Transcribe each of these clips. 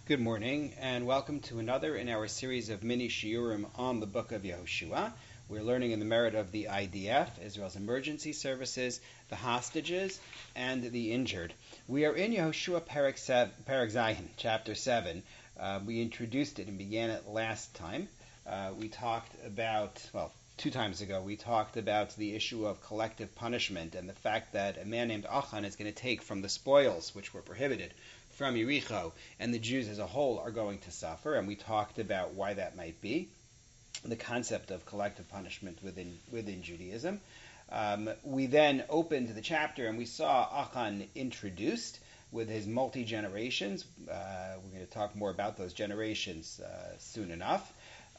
Good morning, and welcome to another in our series of mini shiurim on the book of Yehoshua. We're learning in the merit of the IDF, Israel's emergency services, the hostages, and the injured. We are in Yehoshua Perek Zayin, chapter 7. We introduced it and began it last time. We talked about, two times ago, we talked about the issue of collective punishment and the fact that a man named Achan is going to take from the spoils, which were prohibited, from Yericho, and the Jews as a whole are going to suffer, and we talked about why that might be, the concept of collective punishment within Judaism. We then opened the chapter, and we saw Achan introduced with his multi-generations. We're going to talk more about those generations soon enough.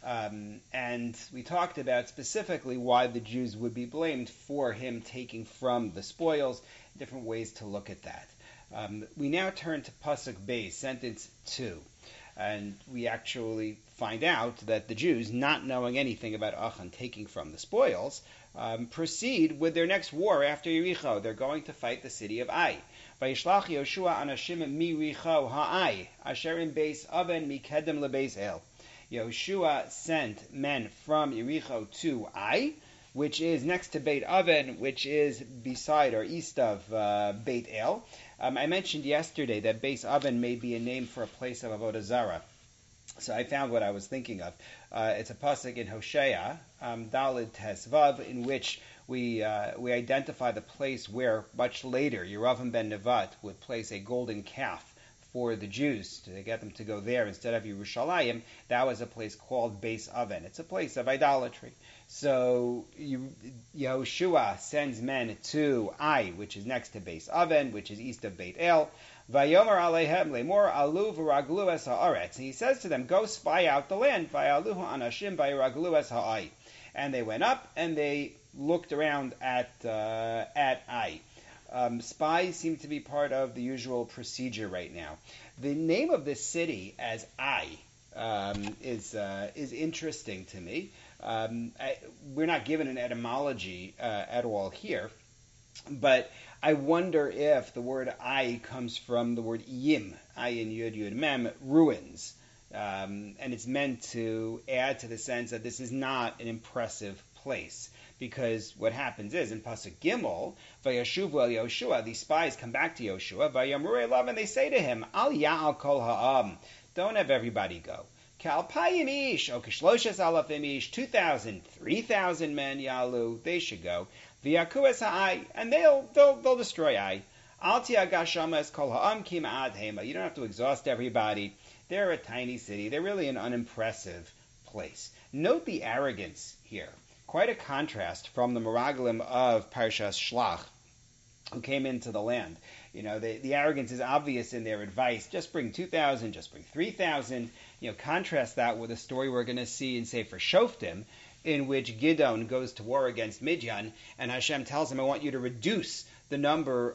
And we talked about specifically why the Jews would be blamed for him taking from the spoils, different ways to look at that. We now turn to Pasuk Beis, sentence 2, and we actually find out that the Jews, not knowing anything about Achan taking from the spoils, proceed with their next war after Yericho. They're going to fight the city of Ai. Vayishlach Yoshua anashim miYericho ha'Ai, asher in Beis Aven mikedem leBeis El. Yoshua sent men from Yericho to Ai, which is next to Beit Aven, which is beside or east of Beit El. I mentioned yesterday that Beis Aven may be a name for a place of Avodah Zarah. So I found what I was thinking of. It's a pasuk in Hosea, Daled Tesvav, in which we identify the place where, much later, Yeravam ben Nevat would place a golden calf for the Jews to get them to go there instead of Yerushalayim. That was a place called Beis Aven. It's a place of idolatry. So Yehoshua sends men to Ai, which is next to Beis Aven, which is east of Beit El. Vayomer alehem lemor alu v'raglu es haaretz. And he says to them, go spy out the land. Vayaluhu anashim v'yraglu es ha'ai. And they went up and they looked around at Ai. Spies seem to be part of the usual procedure right now. The name of this city as Ai is interesting to me. We're not given an etymology at all here, but I wonder if the word Ai comes from the word Yim, Ayin Yud Yud Mem, ruins. And it's meant to add to the sense that this is not an impressive place. Because what happens is, in Pasuk Gimel, Vayashuvu el Yoshua, these spies come back to Yoshua, Vayamru elav, and they say to him, Al ya'al kol ha'am, don't have everybody go. Kalpayim ish, o kishloshes alafim ish, 2,000, 3,000 men, yalu, they should go. V'yaku es ha'ai, and they'll destroy Ai. Al ti'agashama es kol ha'am kim ad hema, you don't have to exhaust everybody. They're a tiny city. They're really an unimpressive place. Note the arrogance here. Quite a contrast from the Meraglim of Parshas Shlach, who came into the land. You know, the arrogance is obvious in their advice. Just bring 2,000, just bring 3,000. You know, contrast that with a story we're going to see in Sefer Shoftim, in which Gidon goes to war against Midian, and Hashem tells him, I want you to reduce the number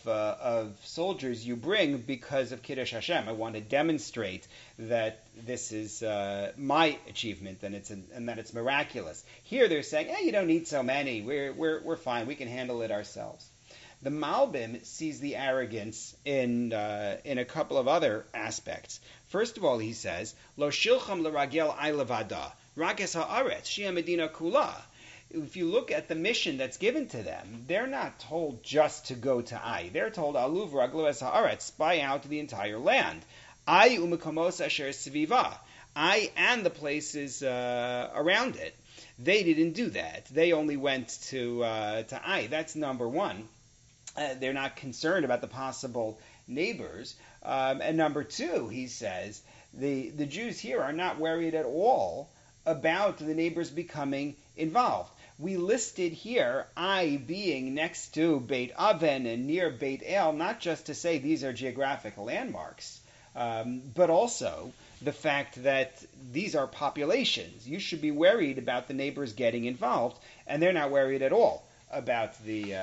of soldiers you bring because of Kiddush Hashem. I want to demonstrate that this is my achievement and that it's miraculous. Here they're saying, you don't need so many. We're fine. We can handle it ourselves. The Malbim sees the arrogance in a couple of other aspects. First of all, he says, Lo shilcham l'ragel ay levada, rakes ha'aretz, shia medina kula. If you look at the mission that's given to them, they're not told just to go to Ai. They're told, Alu v'raglu es haaretz, spy out the entire land. Ai u'mekomos asher sviva. Ai and the places around it. They didn't do that. They only went to Ai. That's number one. They're not concerned about the possible neighbors. And number two, he says, the Jews here are not worried at all about the neighbors becoming involved. We listed here Ai being next to Beit Aven and near Beit El, not just to say these are geographic landmarks, but also the fact that these are populations. You should be worried about the neighbors getting involved, and they're not worried at all about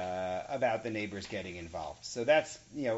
the neighbors getting involved. So that's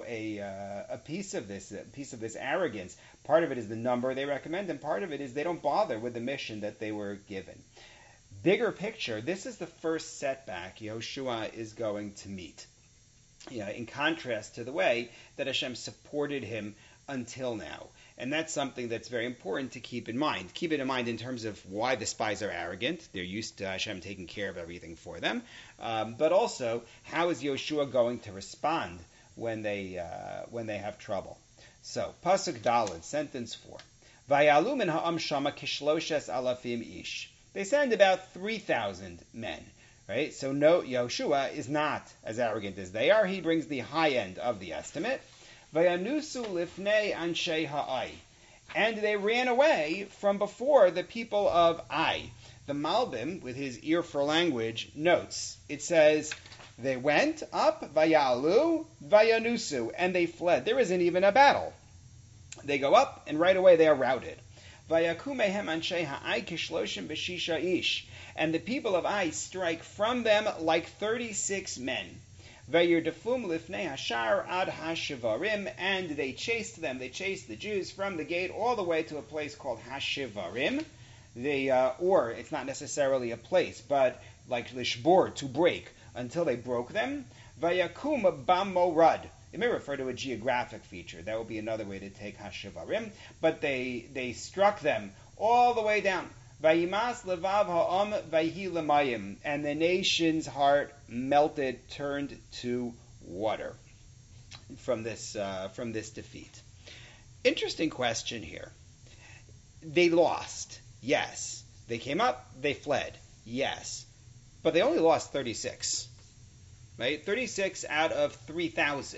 a piece of this arrogance. Part of it is the number they recommend, and part of it is they don't bother with the mission that they were given. Bigger picture, this is the first setback Yehoshua is going to meet. In contrast to the way that Hashem supported him until now. And that's something that's very important to keep in mind. Keep it in mind in terms of why the spies are arrogant. They're used to Hashem taking care of everything for them. But also, how is Yoshua going to respond when they have trouble? So, Pasuk Daled, sentence 4. Vayalu min ha'am shama kishloshes alafim ish. They send about 3,000 men. Right? So no, Yoshua is not as arrogant as they are. He brings the high end of the estimate. Vayanusu lifnei anshe ha'ai. And they ran away from before the people of Ai. The Malbim, with his ear for language, notes. It says, they went up, vayalu, vayanusu, and they fled. There isn't even a battle. They go up, and right away they are routed. Vayakumehem anshe ha'ai kishloshim b'shisha ish. And the people of Ai strike from them like 36 men. Vayurdefum lifnei hashar ad hashivarim, and they chased them. They chased the Jews from the gate all the way to a place called Hashivarim. Or it's not necessarily a place, but like lishbor, to break, until they broke them. Vayakum bamorad. It may refer to a geographic feature. That would be another way to take Hashivarim. But they struck them all the way down. Vayimas levav ha'am vayhi lemayim, and the nation's heart melted, turned to water from this defeat. Interesting question here. They lost, yes. They came up, they fled, yes, but they only lost 36, right? 36 out of 3,000.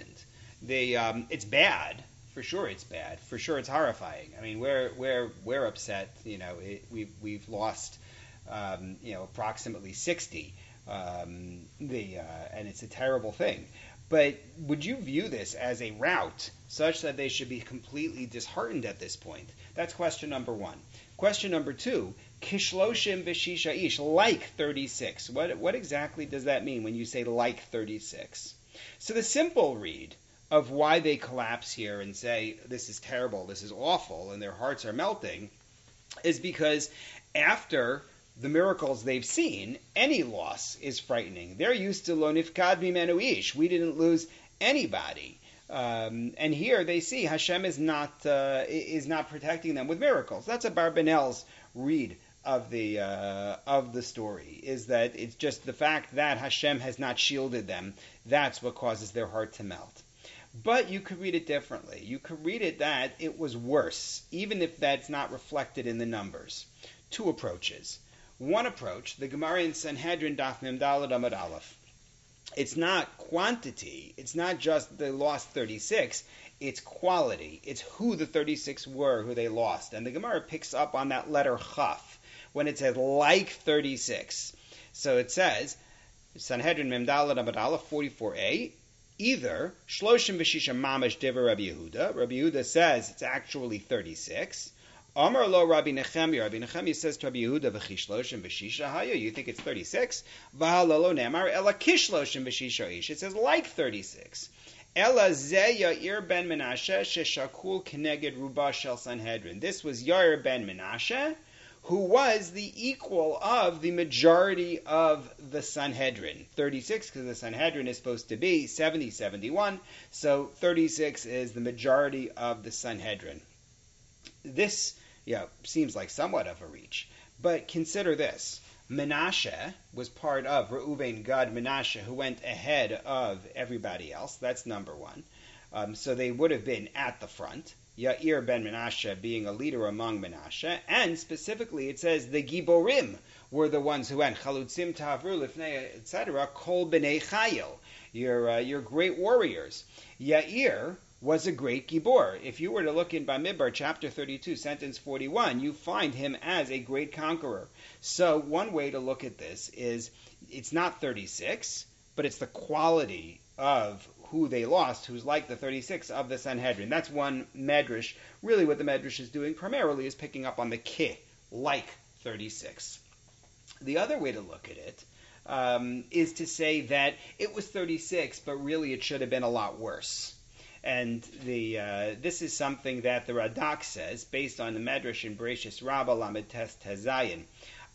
It's bad. For sure, it's bad. For sure, it's horrifying. I mean, we're upset. We've lost, approximately 60. And it's a terrible thing. But would you view this as a rout such that they should be completely disheartened at this point? That's question number one. Question number two: Kishloshim v'shisha ish, like 36. What exactly does that mean when you say like 36? So the simple read of why they collapse here and say, this is terrible, this is awful, and their hearts are melting, is because after the miracles they've seen, any loss is frightening. They're used to lo nifkad mimenu ish. We didn't lose anybody. And here they see Hashem is not protecting them with miracles. That's a Barbanel's read of the story, is that it's just the fact that Hashem has not shielded them. That's what causes their heart to melt. But you could read it differently. You could read it that it was worse, even if that's not reflected in the numbers. Two approaches. One approach, the Gemara in Sanhedrin Daf Mem Daled Amud Aleph. It's not quantity. It's not just they lost 36. It's quality. It's who the 36 were, who they lost. And the Gemara picks up on that letter Chaf when it says like 36. So it says, Sanhedrin Mem Daled Amud Aleph 44a, either Shloshim v'shisha mamash divrei Rabbi Yehuda. Rabbi Yehuda says it's actually 36. Amar lo Rabbi Nechemia. Rabbi Nechemia says to Rabbi Yehuda v'chishloshim v'shisha hayu. You think it's 36? V'halalo nemar ela kishloshim v'shisha ish. It says like 36. Ela ze Yair ben Menashe sheshakul keneged ruba shel Sanhedrin. This was Yair ben Menashe, who was the equal of the majority of the Sanhedrin. 36, because the Sanhedrin is supposed to be 70, 71, so 36 is the majority of the Sanhedrin. This, seems like somewhat of a reach, but consider this. Menashe was part of Reuven, Gad, Menashe, who went ahead of everybody else. That's number one. So they would have been at the front. Yair ben Menashe being a leader among Menashe, and specifically it says the Giborim were the ones who went Chalutzim Tavru Lifnei, etc. Kol b'nei Chayil, your great warriors. Yair was a great Gibor. If you were to look in Bamidbar chapter 32, sentence 41, you find him as a great conqueror. So one way to look at this is it's not 36, but it's the quality of who they lost, who's like the 36 of the Sanhedrin. That's one medrash. Really what the medrash is doing primarily is picking up on the ki, like 36. The other way to look at it is to say that it was 36, but really it should have been a lot worse. And this is something that the Radak says, based on the medrash in Bereshis Rabbah Lamed Tes Tezayin.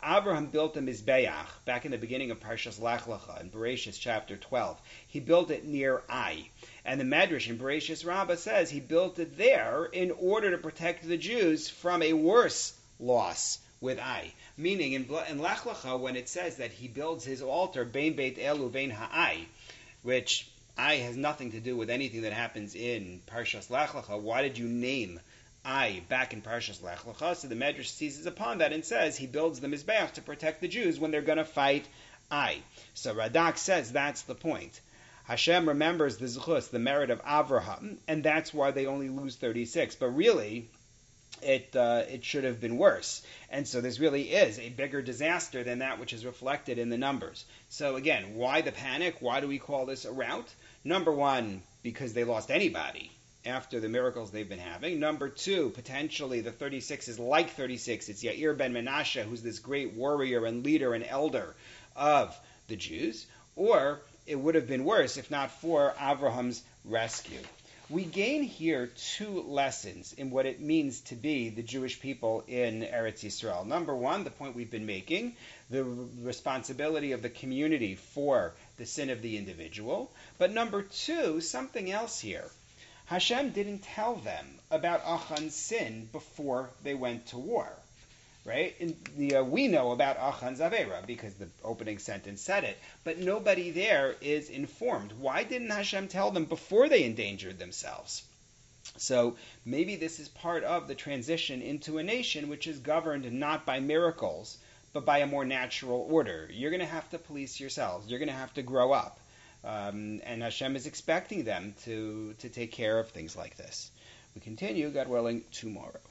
Abraham built a Mizbeach back in the beginning of Parshas Lech Lecha in Bereshis chapter 12. He built it near Ai. And the Medrash in Bereshis Rabbah says he built it there in order to protect the Jews from a worse loss with Ai. Meaning in Lech Lecha, when it says that he builds his altar, Bein Beit Elu Bein Ha'ai, which Ai has nothing to do with anything that happens in Parshas Lech Lecha. Why did you name Ai back in Parshas Lech Lecha? So the Medrash seizes upon that and says he builds the Mizbeach to protect the Jews when they're going to fight Ai. So Radak says that's the point. Hashem remembers the zechus, the merit of Avraham, and that's why they only lose 36. But really, it should have been worse. And so this really is a bigger disaster than that which is reflected in the numbers. So again, why the panic? Why do we call this a rout? Number one, because they lost anybody after the miracles they've been having. Number two, potentially the 36 is like 36. It's Yair ben Menashe, who's this great warrior and leader and elder of the Jews. Or it would have been worse if not for Avraham's rescue. We gain here two lessons in what it means to be the Jewish people in Eretz Yisrael. Number one, the point we've been making, the responsibility of the community for the sin of the individual. But number two, something else here. Hashem didn't tell them about Achan's sin before they went to war. Right? We know about Achan's Avera because the opening sentence said it, but nobody there is informed. Why didn't Hashem tell them before they endangered themselves? So maybe this is part of the transition into a nation which is governed not by miracles, but by a more natural order. You're going to have to police yourselves. You're going to have to grow up. And Hashem is expecting them to take care of things like this. We continue, God willing, tomorrow.